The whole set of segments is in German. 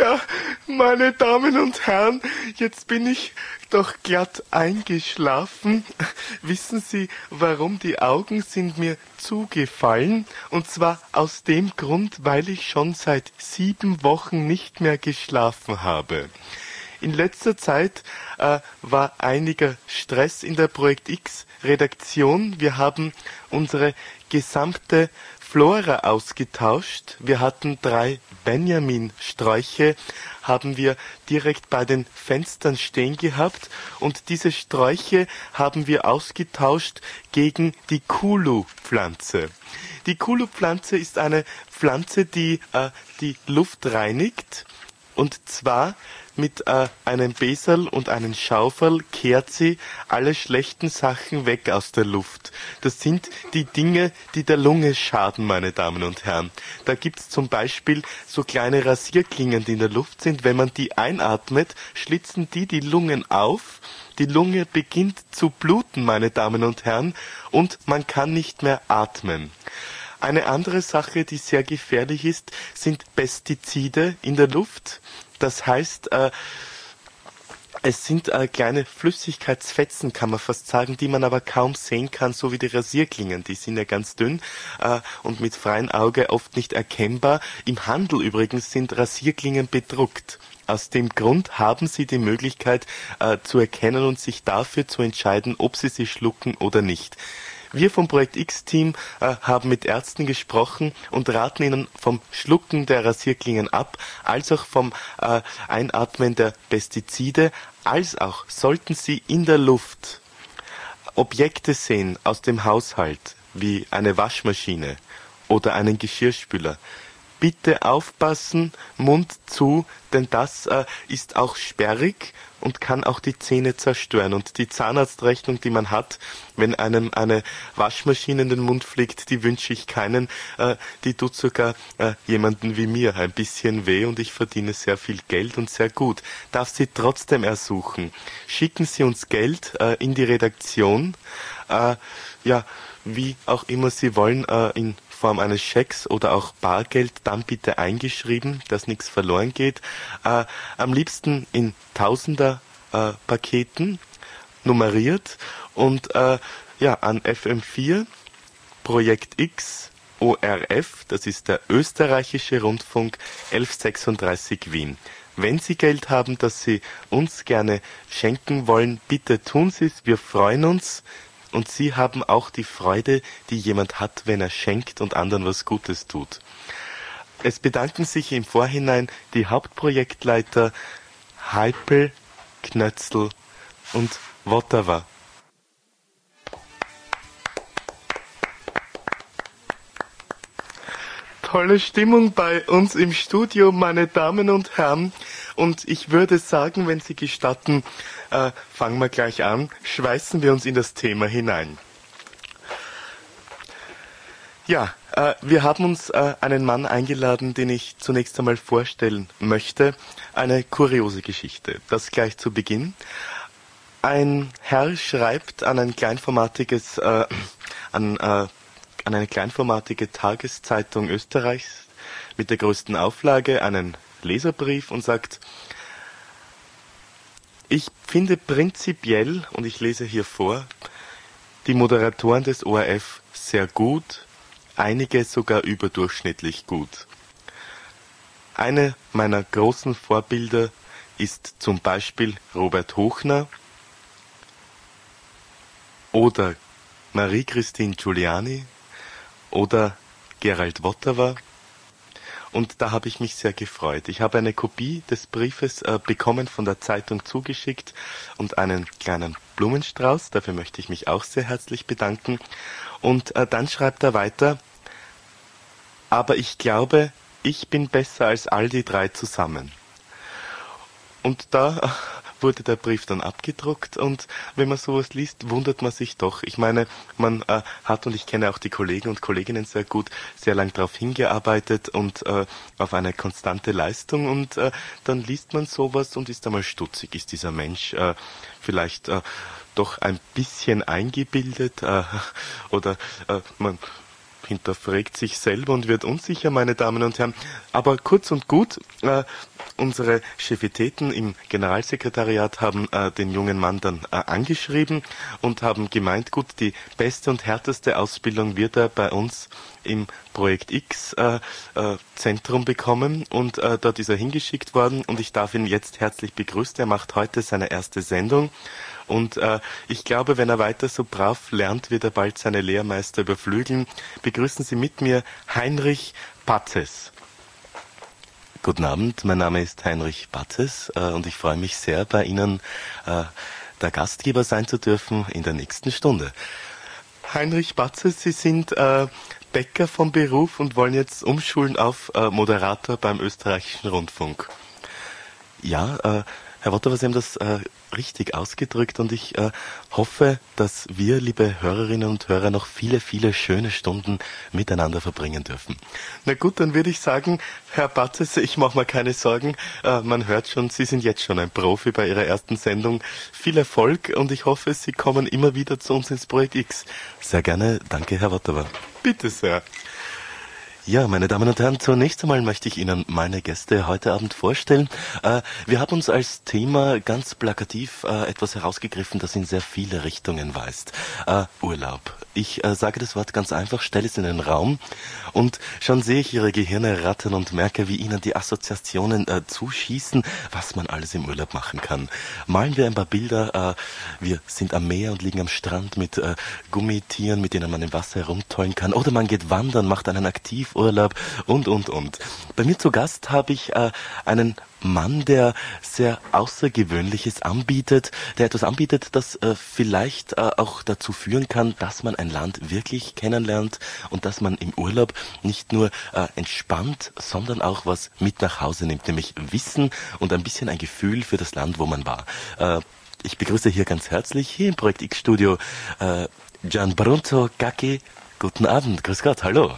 Ja, meine Damen und Herren, jetzt bin ich doch glatt eingeschlafen. Wissen Sie, warum? Die Augen sind mir zugefallen. Und zwar aus dem Grund, weil ich schon seit 7 Wochen nicht mehr geschlafen habe. In letzter Zeit war einiger Stress in der Projekt X Redaktion. Wir haben unsere gesamte Flora ausgetauscht. Wir hatten 3 Benjamin-Sträuche, haben wir direkt bei den Fenstern stehen gehabt, und diese Sträuche haben wir ausgetauscht gegen die Kulu-Pflanze. Die Kulu-Pflanze ist eine Pflanze, die die Luft reinigt, und zwar mit einem Beserl und einem Schaufel kehrt sie alle schlechten Sachen weg aus der Luft. Das sind die Dinge, die der Lunge schaden, meine Damen und Herren. Da gibt's zum Beispiel so kleine Rasierklingen, die in der Luft sind. Wenn man die einatmet, schlitzen die Lungen auf. Die Lunge beginnt zu bluten, meine Damen und Herren, und man kann nicht mehr atmen. Eine andere Sache, die sehr gefährlich ist, sind Pestizide in der Luft. Das heißt, es sind kleine Flüssigkeitsfetzen, kann man fast sagen, die man aber kaum sehen kann, so wie die Rasierklingen. Die sind ja ganz dünn und mit freiem Auge oft nicht erkennbar. Im Handel übrigens sind Rasierklingen bedruckt. Aus dem Grund haben Sie die Möglichkeit zu erkennen und sich dafür zu entscheiden, ob Sie sie schlucken oder nicht. Wir vom Projekt X-Team haben mit Ärzten gesprochen und raten ihnen vom Schlucken der Rasierklingen ab, als auch vom Einatmen der Pestizide, als auch sollten Sie in der Luft Objekte sehen aus dem Haushalt, wie eine Waschmaschine oder einen Geschirrspüler. Bitte aufpassen, Mund zu, denn das ist auch sperrig und kann auch die Zähne zerstören. Und die Zahnarztrechnung, die man hat, wenn einem eine Waschmaschine in den Mund fliegt, die wünsche ich keinen. Die tut sogar jemanden wie mir ein bisschen weh, und ich verdiene sehr viel Geld und sehr gut. Darf sie trotzdem ersuchen. Schicken Sie uns Geld in die Redaktion, wie auch immer Sie wollen, in Form eines Schecks oder auch Bargeld, dann bitte eingeschrieben, dass nichts verloren geht. Am liebsten in Tausender Paketen, nummeriert, und an FM4, Projekt X, ORF, das ist der österreichische Rundfunk, 1136 Wien. Wenn Sie Geld haben, das Sie uns gerne schenken wollen, bitte tun Sie es, wir freuen uns. Und Sie haben auch die Freude, die jemand hat, wenn er schenkt und anderen was Gutes tut. Es bedanken sich im Vorhinein die Hauptprojektleiter Heipel, Knötzl und Wotawa. Tolle Stimmung bei uns im Studio, meine Damen und Herren. Und ich würde sagen, wenn Sie gestatten, fangen wir gleich an, schweißen wir uns in das Thema hinein. Ja, wir haben uns einen Mann eingeladen, den ich zunächst einmal vorstellen möchte. Eine kuriose Geschichte. Das gleich zu Beginn. Ein Herr schreibt an ein kleinformatiges, an eine kleinformatige Tageszeitung Österreichs mit der größten Auflage einen Leserbrief und sagt: Ich finde prinzipiell, und ich lese hier vor, die Moderatoren des ORF sehr gut, einige sogar überdurchschnittlich gut. Eine meiner großen Vorbilder ist zum Beispiel Robert Hochner oder Marie-Christine Giuliani oder Gerald Wotawa. Und da habe ich mich sehr gefreut. Ich habe eine Kopie des Briefes bekommen, von der Zeitung zugeschickt, und einen kleinen Blumenstrauß. Dafür möchte ich mich auch sehr herzlich bedanken. Und dann schreibt er weiter: Aber ich glaube, ich bin besser als all die 3 zusammen. Und da wurde der Brief dann abgedruckt, und wenn man sowas liest, wundert man sich doch. Ich meine, man hat, und ich kenne auch die Kollegen und Kolleginnen sehr gut, sehr lang darauf hingearbeitet und auf eine konstante Leistung, und dann liest man sowas und ist einmal stutzig. Ist dieser Mensch vielleicht doch ein bisschen eingebildet oder man hinterfragt sich selber und wird unsicher, meine Damen und Herren. Aber kurz und gut, unsere Chefitäten im Generalsekretariat haben den jungen Mann dann angeschrieben und haben gemeint, gut, die beste und härteste Ausbildung wird er bei uns im Projekt X Zentrum bekommen und dort ist er hingeschickt worden und ich darf ihn jetzt herzlich begrüßen. Er macht heute seine erste Sendung und ich glaube, wenn er weiter so brav lernt, wird er bald seine Lehrmeister überflügeln. Begrüßen Sie mit mir Heinrich Batzes. Guten Abend, mein Name ist Heinrich Batzes und ich freue mich sehr, bei Ihnen der Gastgeber sein zu dürfen in der nächsten Stunde. Heinrich Batzes, Sie sind Bäcker vom Beruf und wollen jetzt umschulen auf Moderator beim österreichischen Rundfunk. Ja, Herr Wotterer, Sie haben das richtig ausgedrückt und ich hoffe, dass wir, liebe Hörerinnen und Hörer, noch viele, viele schöne Stunden miteinander verbringen dürfen. Na gut, dann würde ich sagen, Herr Batzes, ich mache mir keine Sorgen. Man hört schon, Sie sind jetzt schon ein Profi bei Ihrer ersten Sendung. Viel Erfolg und ich hoffe, Sie kommen immer wieder zu uns ins Projekt X. Sehr gerne, danke, Herr Wotterer. Bitte sehr. Ja, meine Damen und Herren, zunächst einmal möchte ich Ihnen meine Gäste heute Abend vorstellen. Wir haben uns als Thema ganz plakativ etwas herausgegriffen, das in sehr viele Richtungen weist. Urlaub. Ich sage das Wort ganz einfach, stelle es in den Raum und schon sehe ich Ihre Gehirne rattern und merke, wie Ihnen die Assoziationen zuschießen, was man alles im Urlaub machen kann. Malen wir ein paar Bilder. Wir sind am Meer und liegen am Strand mit Gummitieren, mit denen man im Wasser herumtollen kann. Oder man geht wandern, macht einen Aktivurlaub und. Bei mir zu Gast habe ich einen Mann, der sehr Außergewöhnliches anbietet, der etwas anbietet, das vielleicht auch dazu führen kann, dass man ein Land wirklich kennenlernt und dass man im Urlaub nicht nur entspannt, sondern auch was mit nach Hause nimmt, nämlich Wissen und ein bisschen ein Gefühl für das Land, wo man war. Ich begrüße hier ganz herzlich, hier im Projekt X-Studio, Gianbrunzo Gacki. Guten Abend, grüß Gott, hallo.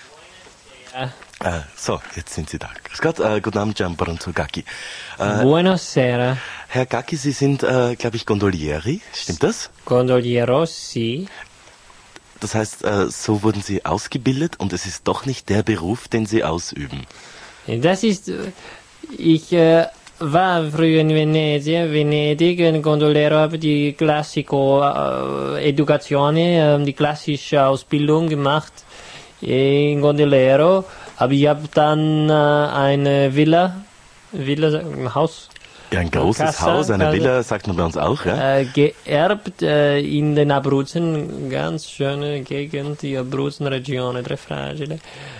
So, jetzt sind Sie da. Grüß Gott, guten Abend, Gianbrunzo Gacki. Buonasera. Herr Gacki, Sie sind, glaube ich, Gondolieri, stimmt das? Gondoliero, sì. Das heißt, so wurden Sie ausgebildet und es ist doch nicht der Beruf, den Sie ausüben. Das ist, ich war früher in Venedig, in Gondoliero, habe die Educazione, die klassische Ausbildung gemacht in Gondoliero. Aber ich habe dann eine Villa, ein Haus. Ja, ein großes Haus, eine Villa, sagt man bei uns auch, ja? Geerbt in den Abruzzen, ganz schöne Gegend, die Abruzzen-Regione, très fragile.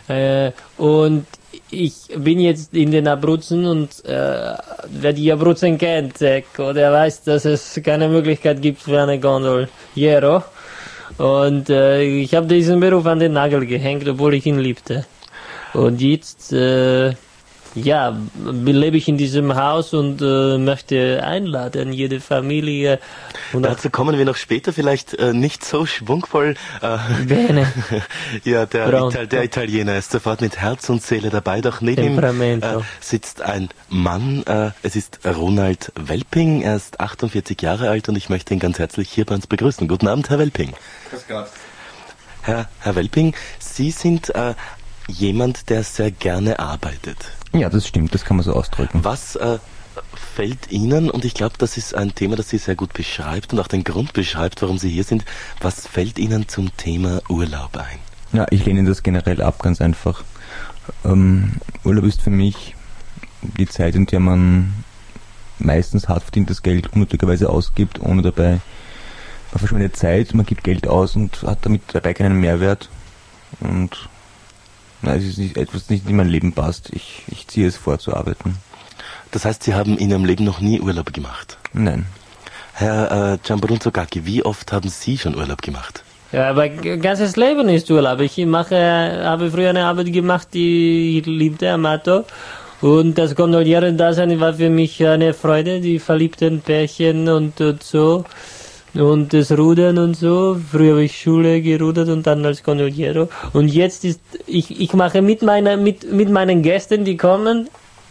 Und ich bin jetzt in den Abruzzen und wer die Abruzzen kennt, der weiß, dass es keine Möglichkeit gibt für eine Gondoliero. Und ich habe diesen Beruf an den Nagel gehängt, obwohl ich ihn liebte. Und jetzt, lebe ich in diesem Haus und möchte einladen, jede Familie. Und dazu kommen wir noch später, vielleicht nicht so schwungvoll. Bene. Ja, der Italiener ist sofort mit Herz und Seele dabei, doch neben ihm sitzt ein Mann, es ist Ronald Welping, er ist 48 Jahre alt und ich möchte ihn ganz herzlich hier bei uns begrüßen. Guten Abend, Herr Welping. Grüß Gott. Herr Welping, Sie sind jemand, der sehr gerne arbeitet. Ja, das stimmt, das kann man so ausdrücken. Was fällt Ihnen, und ich glaube, das ist ein Thema, das Sie sehr gut beschreibt und auch den Grund beschreibt, warum Sie hier sind, was fällt Ihnen zum Thema Urlaub ein? Ja, ich lehne das generell ab, ganz einfach. Urlaub ist für mich die Zeit, in der man meistens hart verdientes Geld unnötigerweise ausgibt, ohne dabei, man verschwendet Zeit, man gibt Geld aus und hat damit dabei keinen Mehrwert. Und es ist nicht etwas, das nicht in mein Leben passt. Ich ziehe es vor, zu arbeiten. Das heißt, Sie haben in Ihrem Leben noch nie Urlaub gemacht? Nein. Herr Gianbrunzo Gacki, wie oft haben Sie schon Urlaub gemacht? Ja, aber ganzes Leben ist Urlaub. Ich habe früher eine Arbeit gemacht, die ich liebte, Amato. Und das Gondolieren-Dasein war für mich eine Freude, die verliebten Pärchen und so. Und das Rudern und so. Früher habe ich Schule gerudert und dann als Gondoliero. Und jetzt ich mache mit meinen Gästen, die kommen,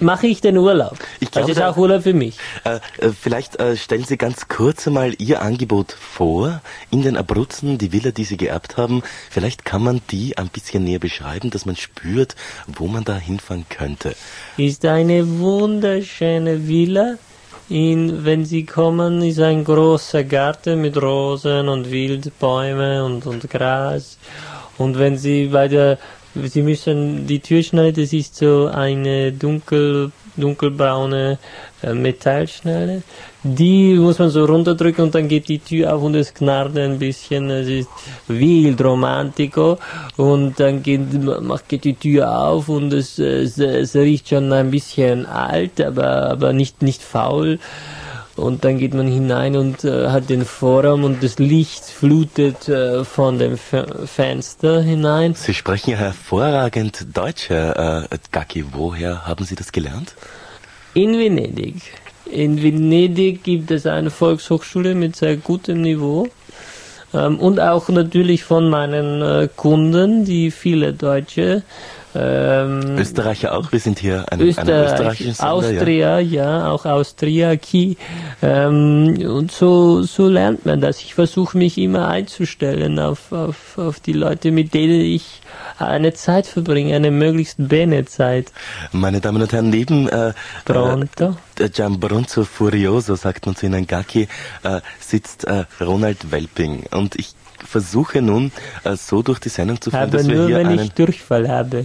mache ich den Urlaub. Das ist auch Urlaub für mich. Vielleicht stellen Sie ganz kurz einmal Ihr Angebot vor in den Abruzzen, die Villa, die Sie geerbt haben. Vielleicht kann man die ein bisschen näher beschreiben, dass man spürt, wo man da hinfahren könnte. Ist eine wunderschöne Villa. Wenn Sie kommen, ist ein großer Garten mit Rosen und Wildbäume und Gras. Und wenn Sie Sie müssen die Tür schneiden, das ist so eine dunkelbraune Metallschneide. Die muss man so runterdrücken und dann geht die Tür auf und es knarrt ein bisschen. Es ist wild, romantico. Und dann geht die Tür auf und es riecht schon ein bisschen alt, aber nicht faul. Und dann geht man hinein und hat den Vorraum und das Licht flutet von dem Fenster hinein. Sie sprechen ja hervorragend Deutsch, Herr Gacki. Woher haben Sie das gelernt? In Venedig. In Venedig gibt es eine Volkshochschule mit sehr gutem Niveau. Und auch natürlich von meinen Kunden, die viele Deutsche. Österreicher auch? Wir sind hier ein österreichisches Sender, Austria, ja, auch Austriaki. Und so lernt man das. Ich versuche mich immer einzustellen auf die Leute, mit denen ich eine Zeit verbringe, eine möglichst bene Zeit. Meine Damen und Herren, neben Pronto. Gianbronzo Furioso, sagt man zu Ihnen, Gacki, sitzt Ronald Welping. Und ich versuche nun so durch die Sendung zu führen, dass wir nur, hier wenn ich Durchfall habe.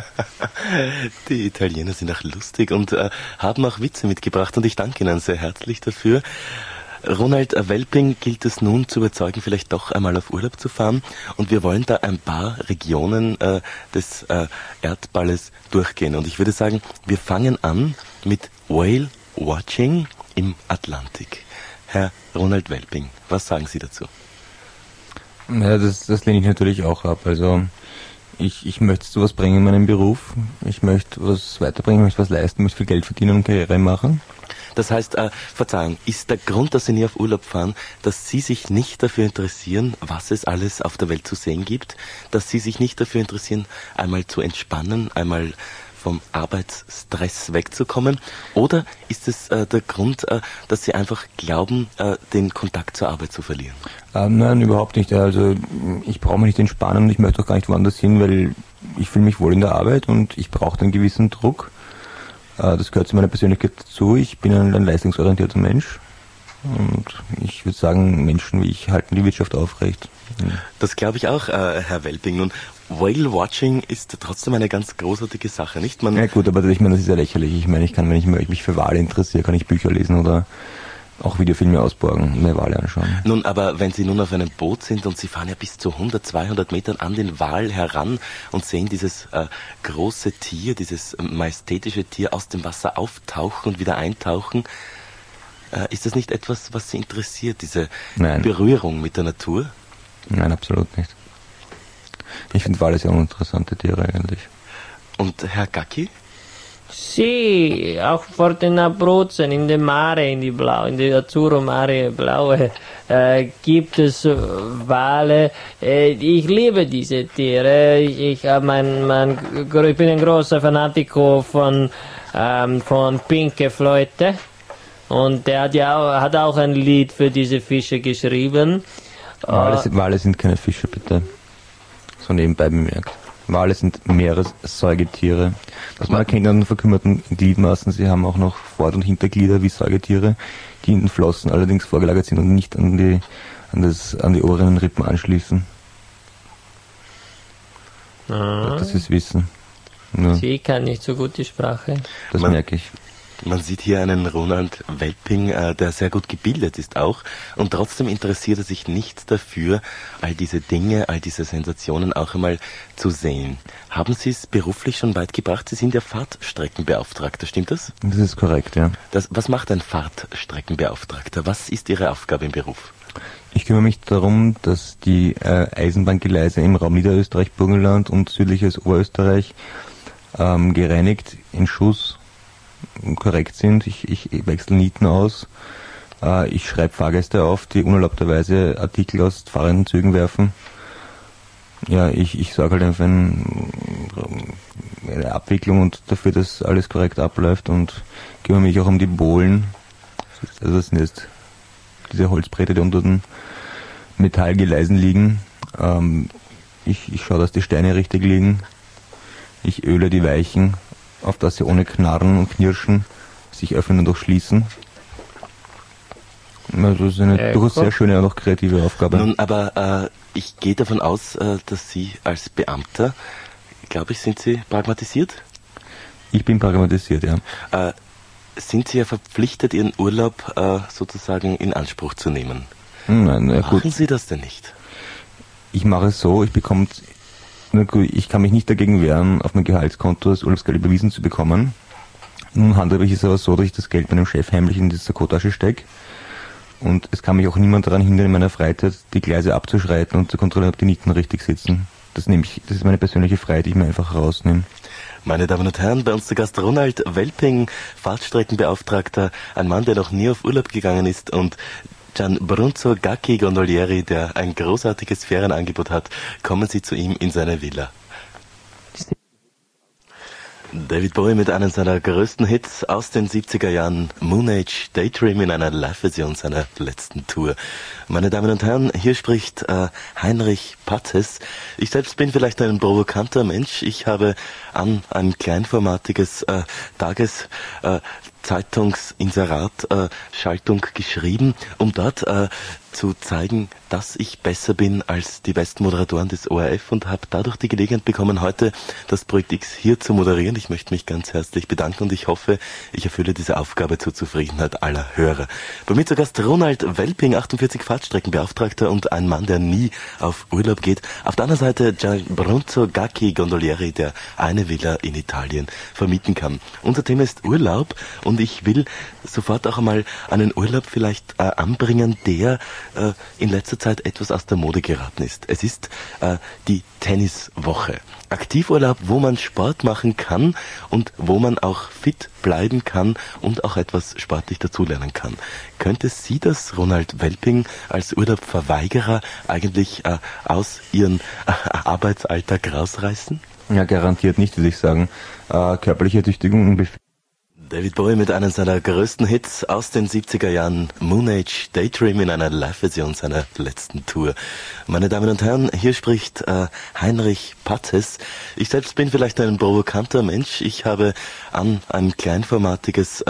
Die Italiener sind auch lustig und haben auch Witze mitgebracht und ich danke Ihnen sehr herzlich dafür. Ronald Welping gilt es nun zu überzeugen, vielleicht doch einmal auf Urlaub zu fahren und wir wollen da ein paar Regionen des Erdballes durchgehen und ich würde sagen, wir fangen an mit Whale Watching im Atlantik. Herr Ronald Welping, was sagen Sie dazu? Ja, das lehne ich natürlich auch ab. Also ich möchte sowas bringen in meinem Beruf. Ich möchte was weiterbringen, ich möchte was leisten, möchte viel Geld verdienen und Karriere machen. Das heißt, Verzeihung, ist der Grund, dass Sie nie auf Urlaub fahren, dass Sie sich nicht dafür interessieren, was es alles auf der Welt zu sehen gibt? Dass Sie sich nicht dafür interessieren, einmal zu entspannen, einmal vom Arbeitsstress wegzukommen? Oder ist es der Grund, dass Sie einfach glauben, den Kontakt zur Arbeit zu verlieren? Nein, überhaupt nicht. Also ich brauche mich nicht entspannen und ich möchte auch gar nicht woanders hin, weil ich fühle mich wohl in der Arbeit und ich brauche einen gewissen Druck. Das gehört zu meiner Persönlichkeit dazu. Ich bin ein leistungsorientierter Mensch und ich würde sagen, Menschen wie ich halten die Wirtschaft aufrecht. Das glaube ich auch, Herr Welping. Nun, Whale Watching ist trotzdem eine ganz großartige Sache, nicht? Ja gut, aber ich meine, das ist ja lächerlich. Ich meine, wenn ich mich für Wale interessiere, kann ich Bücher lesen oder auch Videofilme ausborgen und mir Wale anschauen. Nun, aber wenn Sie nun auf einem Boot sind und Sie fahren ja bis zu 100, 200 Metern an den Wal heran und sehen dieses große Tier, dieses majestätische Tier aus dem Wasser auftauchen und wieder eintauchen, ist das nicht etwas, was Sie interessiert, diese Berührung mit der Natur? Nein, absolut nicht. Ich finde Wale sehr uninteressante Tiere eigentlich. Und Herr Gacki? Sì, auch vor den Abruzzen, in dem Mare, in die Azzurro Mare Blaue, gibt es Wale. Ich liebe diese Tiere. Ich bin ein großer Fanatiker von Pinke Flotte. Und der hat auch ein Lied für diese Fische geschrieben. Wale sind keine Fische, bitte. So nebenbei bemerkt. Wale sind Meeressäugetiere. Was man erkennt an den verkümmerten Gliedmaßen, sie haben auch noch Vor- und Hinterglieder wie Säugetiere, die in den Flossen allerdings vorgelagert sind und nicht an die oberen Rippen anschließen. Das ist Wissen. Ja. Sie kann nicht so gut die Sprache. Das merke ich. Man sieht hier einen Ronald Welping, der sehr gut gebildet ist auch und trotzdem interessiert er sich nicht dafür, all diese Dinge, all diese Sensationen auch einmal zu sehen. Haben Sie es beruflich schon weit gebracht? Sie sind ja Fahrtstreckenbeauftragter, stimmt das? Das ist korrekt, ja. Was macht ein Fahrtstreckenbeauftragter? Was ist Ihre Aufgabe im Beruf? Ich kümmere mich darum, dass die Eisenbahngeleise im Raum Niederösterreich, Burgenland und südliches Oberösterreich gereinigt, in Schuss korrekt sind. Ich wechsle Nieten aus. Ich schreibe Fahrgäste auf, die unerlaubterweise Artikel aus fahrenden Zügen werfen. Ja, ich sorge halt einfach eine Abwicklung und dafür, dass alles korrekt abläuft und kümmere mich auch um die Bohlen. Also das sind jetzt diese Holzbretter, die unter den Metallgeleisen liegen. Ich schaue, dass die Steine richtig liegen. Ich öle die Weichen, auf dass sie ohne Knarren und Knirschen sich öffnen und auch schließen. Also das ist eine durchaus sehr schöne und auch kreative Aufgabe. Nun, aber ich gehe davon aus, dass Sie als Beamter, glaube ich, sind Sie pragmatisiert? Ich bin pragmatisiert, ja. Sind Sie ja verpflichtet, Ihren Urlaub sozusagen in Anspruch zu nehmen? Nein, ja, gut. Machen Sie das denn nicht? Ich mache es so, ich kann mich nicht dagegen wehren, auf mein Gehaltskonto das Urlaubsgeld überwiesen zu bekommen. Nun handhabe ich es aber so, dass ich das Geld meinem Chef heimlich in die Sakkotasche stecke. Und es kann mich auch niemand daran hindern, in meiner Freizeit die Gleise abzuschreiten und zu kontrollieren, ob die Nieten richtig sitzen. Das ist meine persönliche Freiheit, die ich mir einfach rausnehme. Meine Damen und Herren, bei uns zu Gast Ronald Welping, Fahrtstreckenbeauftragter, ein Mann, der noch nie auf Urlaub gegangen ist, und Gianbrunzo Gacchi Gondolieri, der ein großartiges Ferienangebot hat. Kommen Sie zu ihm in seine Villa. David Bowie mit einem seiner größten Hits aus den 70er Jahren, Moon Age Daydream, in einer Live-Version seiner letzten Tour. Meine Damen und Herren, hier spricht Heinrich Pattes. Ich selbst bin vielleicht ein provokanter Mensch. Ich habe an ein kleinformatiges Zeitungsinserat Schaltung geschrieben, um dort zu zeigen, dass ich besser bin als die besten Moderatoren des ORF, und habe dadurch die Gelegenheit bekommen, heute das Projekt X hier zu moderieren. Ich möchte mich ganz herzlich bedanken und ich hoffe, ich erfülle diese Aufgabe zur Zufriedenheit aller Hörer. Bei mir zu Gast Ronald Welping, 48 Fahrtstreckenbeauftragter und ein Mann, der nie auf Urlaub geht. Auf der anderen Seite Gianbrunzo Gacchi Gondolieri, der eine Villa in Italien vermieten kann. Unser Thema ist Urlaub und ich will sofort auch einmal einen Urlaub vielleicht anbringen, der in letzter Zeit etwas aus der Mode geraten ist. Es ist die Tenniswoche. Aktivurlaub, wo man Sport machen kann und wo man auch fit bleiben kann und auch etwas sportlich dazulernen kann. Könnte Sie das, Ronald Welping, als Urlaubverweigerer eigentlich aus Ihrem Arbeitsalltag rausreißen? Ja, garantiert nicht, würde ich sagen. Körperliche Ertüchtigung David Bowie mit einem seiner größten Hits aus den 70er Jahren, Moon Age Daydream, in einer Live-Version seiner letzten Tour. Meine Damen und Herren, hier spricht Heinrich Pattes. Ich selbst bin vielleicht ein provokanter Mensch. Ich habe an ein kleinformatiges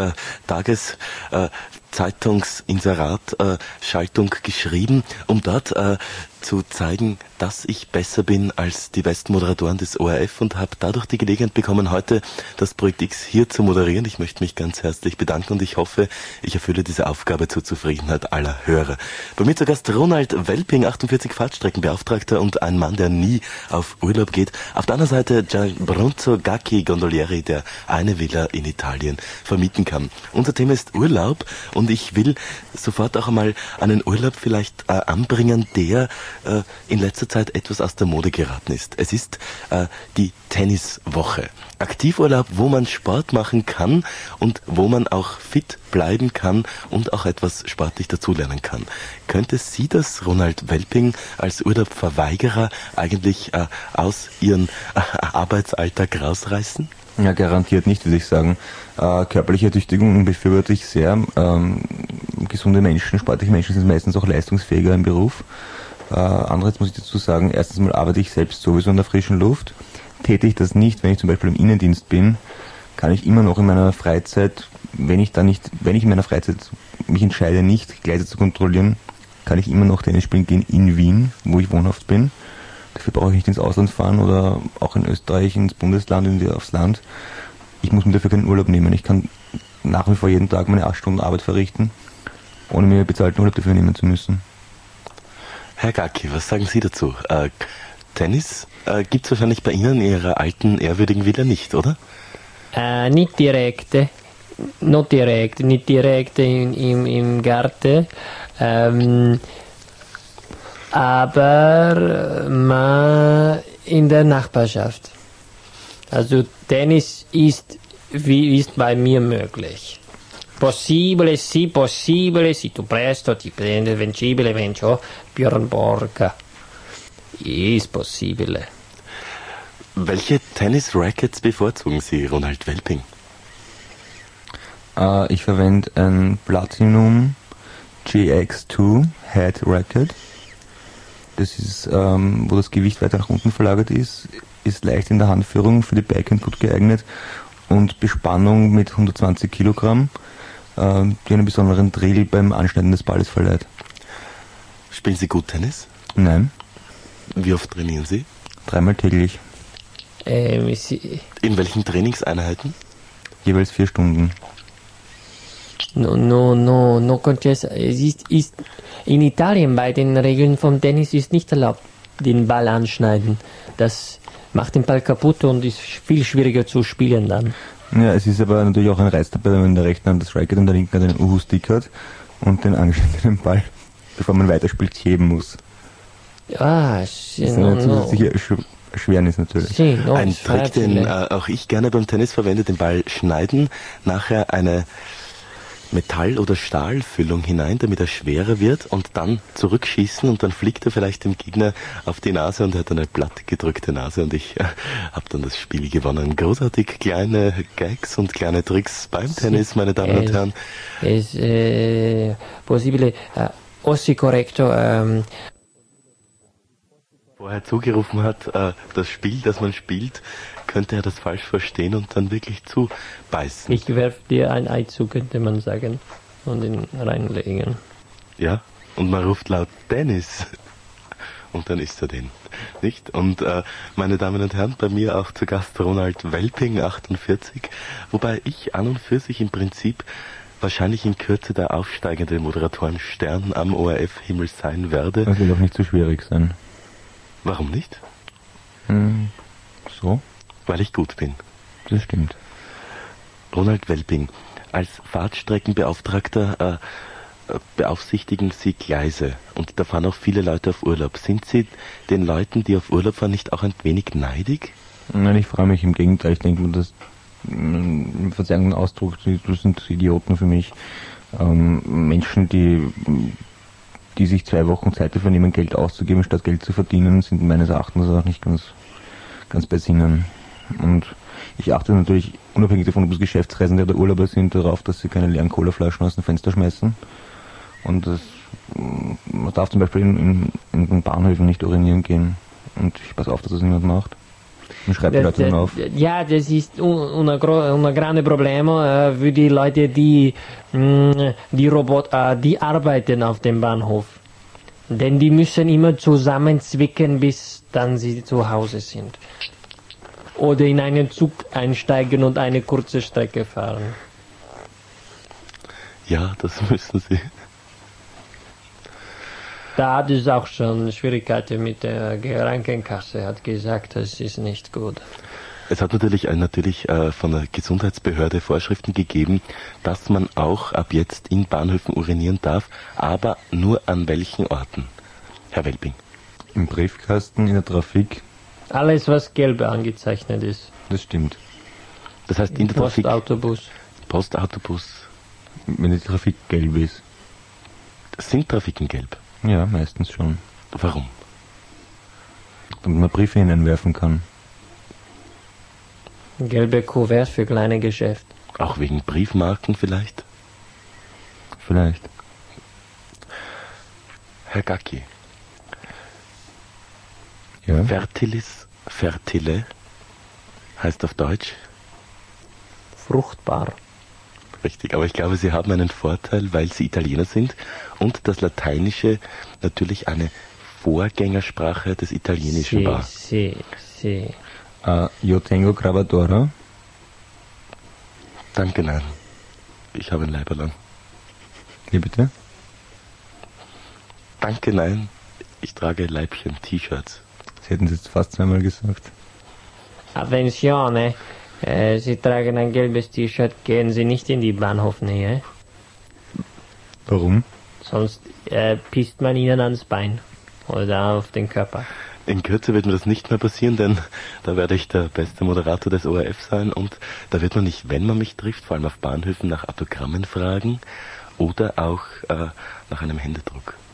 Zeitungsinserat Schaltung geschrieben, um dort zu zeigen, dass ich besser bin als die besten Moderatoren des ORF, und habe dadurch die Gelegenheit bekommen, heute das Projekt X hier zu moderieren. Ich möchte mich ganz herzlich bedanken und ich hoffe, ich erfülle diese Aufgabe zur Zufriedenheit aller Hörer. Bei mir zu Gast Ronald Welping, 48 Fahrtstreckenbeauftragter und ein Mann, der nie auf Urlaub geht. Auf der anderen Seite Gianbrunzo Gacchi Gondolieri, der eine Villa in Italien vermieten kann. Unser Thema ist Urlaub und ich will sofort auch einmal einen Urlaub vielleicht anbringen, der in letzter Zeit etwas aus der Mode geraten ist. Es ist die Tenniswoche. Aktivurlaub, wo man Sport machen kann und wo man auch fit bleiben kann und auch etwas sportlich dazulernen kann. Könnte Sie das, Ronald Welping, als Urlaubverweigerer eigentlich aus Ihrem Arbeitsalltag rausreißen? Ja, garantiert nicht, würde ich sagen. Körperliche Ertüchtigung befürworte ich sehr. Gesunde Menschen, sportliche Menschen sind meistens auch leistungsfähiger im Beruf. Andererseits muss ich dazu sagen, erstens mal arbeite ich selbst sowieso in der frischen Luft. Täte ich das nicht, wenn ich zum Beispiel im Innendienst bin, kann ich immer noch in meiner Freizeit, wenn ich in meiner Freizeit mich entscheide, nicht Gleise zu kontrollieren, kann ich immer noch Tennis spielen gehen in Wien, wo ich wohnhaft bin. Dafür brauche ich nicht ins Ausland fahren oder auch in Österreich, ins Bundesland, aufs Land. Ich muss mir dafür keinen Urlaub nehmen. Ich kann nach wie vor jeden Tag meine 8 Stunden Arbeit verrichten, ohne mir bezahlten Urlaub dafür nehmen zu müssen. Herr Gacchi, was sagen Sie dazu? Tennis gibt es wahrscheinlich bei Ihnen in Ihrer alten, ehrwürdigen Villa nicht, oder? Nicht direkt im Garten, aber in der Nachbarschaft. Also Tennis ist bei mir möglich. Possibile, sì, tu presto ti prendi il vincibile, Björn Borg. Ist possibile. Welche Tennis-Rackets bevorzugen Sie, Ronald Welping? Ich verwende ein Platinum GX2 Head Racket. Das ist, wo das Gewicht weiter nach unten verlagert ist leicht in der Handführung, für die Backhand gut geeignet und Bespannung mit 120 Kilogramm, die einen besonderen Drill beim Anschneiden des Balles verleiht. Spielen Sie gut Tennis? Nein. Wie oft trainieren Sie? 3-mal täglich. In welchen Trainingseinheiten? Jeweils 4 Stunden. No contest. Es ist in Italien bei den Regeln vom Tennis ist nicht erlaubt, den Ball anschneiden. Das macht den Ball kaputt und ist viel schwieriger zu spielen dann. Ja, es ist aber natürlich auch ein Reiz dabei, wenn man in der rechten Hand das Racket und in der linken Hand einen Uhu-Stick hat und den angeschnittenen Ball, bevor man weiterspielt, heben muss. Ah, das ist eine zusätzliche Erschwernis natürlich. Ein Trick, den auch ich gerne beim Tennis verwende, den Ball schneiden, nachher eine Metall- oder Stahlfüllung hinein, damit er schwerer wird und dann zurückschießen und dann fliegt er vielleicht dem Gegner auf die Nase und er hat eine platt gedrückte Nase und ich habe dann das Spiel gewonnen. Großartig, kleine Gags und kleine Tricks beim Tennis, meine Damen und Herren. Es possibile, ossi correcto, vorher zugerufen hat, das Spiel, das man spielt, könnte er das falsch verstehen und dann wirklich zubeißen. Ich werf dir ein Ei zu, könnte man sagen, und ihn reinlegen. Ja, und man ruft laut Dennis. Und dann isst er den, nicht? Und meine Damen und Herren, bei mir auch zu Gast Ronald Welping, 48, wobei ich an und für sich im Prinzip wahrscheinlich in Kürze der aufsteigende Moderatorenstern am ORF-Himmel sein werde. Das wird auch nicht so schwierig sein. Warum nicht? So? Weil ich gut bin. Das stimmt. Ronald Welping, als Fahrtstreckenbeauftragter beaufsichtigen Sie Gleise und da fahren auch viele Leute auf Urlaub. Sind Sie den Leuten, die auf Urlaub fahren, nicht auch ein wenig neidig? Nein, ich freue mich im Gegenteil. Ich denke mir, dass Verzeihung den Ausdruck, das sind Idioten für mich. Menschen, die sich 2 Wochen Zeit dafür nehmen, Geld auszugeben, statt Geld zu verdienen, sind meines Erachtens auch nicht ganz bei Sinnen. Und ich achte natürlich, unabhängig davon, ob es Geschäftsreisende oder Urlauber sind, darauf, dass sie keine leeren Colaflaschen aus dem Fenster schmeißen. Und man darf zum Beispiel in den Bahnhöfen nicht urinieren gehen. Und ich passe auf, dass das niemand macht. Und schreibe die Leute dann auf. Ja, das ist un grande problema für die Leute, die arbeiten auf dem Bahnhof. Denn die müssen immer zusammenzwicken, bis dann sie zu Hause sind. Oder in einen Zug einsteigen und eine kurze Strecke fahren. Ja, das müssen sie. Da hat es auch schon Schwierigkeiten mit der Krankenkasse, hat gesagt, das ist nicht gut. Es hat natürlich von der Gesundheitsbehörde Vorschriften gegeben, dass man auch ab jetzt in Bahnhöfen urinieren darf, aber nur an welchen Orten? Herr Welping. Im Briefkasten, in der Trafik. Alles, was gelb angezeichnet ist. Das stimmt. Das heißt in der Trafik... Postautobus. Wenn die Trafik gelb ist. Sind Trafiken gelb? Ja, meistens schon. Warum? Damit man Briefe hineinwerfen kann. Gelbe Kuverts für kleine Geschäfte. Auch wegen Briefmarken vielleicht? Vielleicht. Herr Gacki. Ja? Fertilis fertile heißt auf Deutsch? Fruchtbar. Richtig, aber ich glaube, Sie haben einen Vorteil, weil Sie Italiener sind und das Lateinische natürlich eine Vorgängersprache des Italienischen war. Sì. Io tengo Gravatora. Danke, nein. Ich habe ein Leiberl. Wie bitte? Danke, nein. Ich trage Leibchen-T-Shirts. Sie hätten es jetzt fast 2-mal gesagt. Attenzione. Sie tragen ein gelbes T-Shirt, gehen Sie nicht in die Bahnhofnähe. Warum? Sonst pisst man Ihnen ans Bein oder auf den Körper. In Kürze wird mir das nicht mehr passieren, denn da werde ich der beste Moderator des ORF sein und da wird man nicht, wenn man mich trifft, vor allem auf Bahnhöfen nach Autogrammen fragen oder auch nach einem Händedruck.